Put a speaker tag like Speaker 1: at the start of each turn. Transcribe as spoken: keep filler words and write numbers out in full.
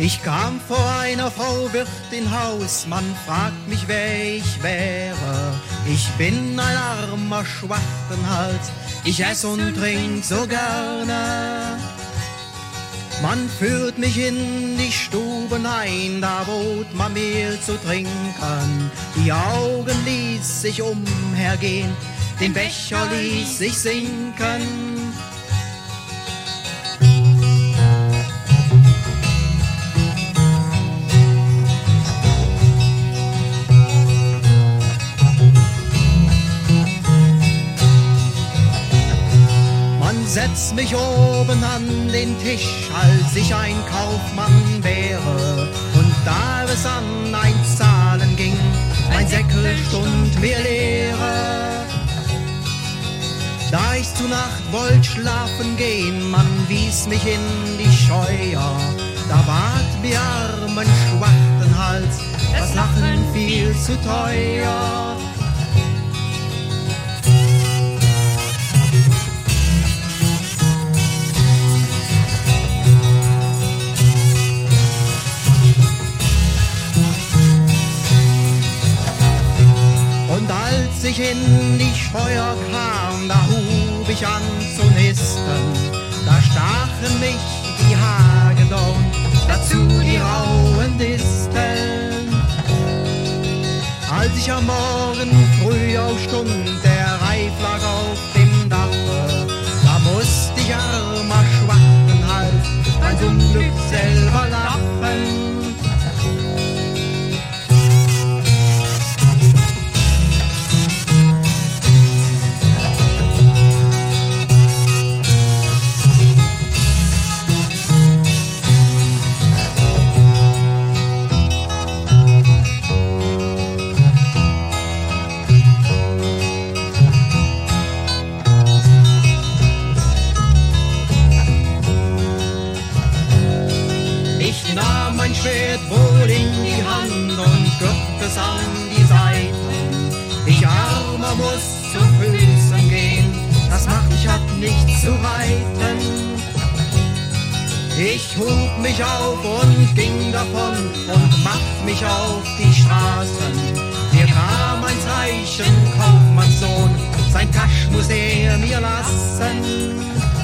Speaker 1: Ich kam vor einer Frau Wirtin Haus, man fragt mich, wer ich wäre. Ich bin ein armer Schwachtenhals, ich ess und trink so gerne. Man führt mich in die Stuben ein, da bot man Mehl zu trinken. Die Augen ließ sich umhergehen, den Becher ließ sich sinken. Setz mich oben an den Tisch, als ich ein Kaufmann wäre. Und da es an ein Zahlen ging, mein Säckel stund mir leere. Da ich zu Nacht wollt schlafen gehen, man wies mich in die Scheuer. Da bat mir armen Schwachtenhals, das Lachen viel zu teuer. Als ich in die Scheuer kam, da hub ich an zu nisten. Da stachen mich die Hagedorn, dazu die rauen Disteln. Als ich am Morgen früh aufstund, der Reif lag auf dem Dache, da musst ich armer Schwachtenhals mein Unglück selber lachen. Schwert wohl in die Hand und gürt es an die Seiten. Ich armer muss zu Füßen gehen, das macht ich hab nichts zu reiten. Ich hub mich auf und ging davon und macht mich auf die Straßen. Hier kam ein Zeichen, Kaufmannssohn, sein Tasch muss er mir lassen.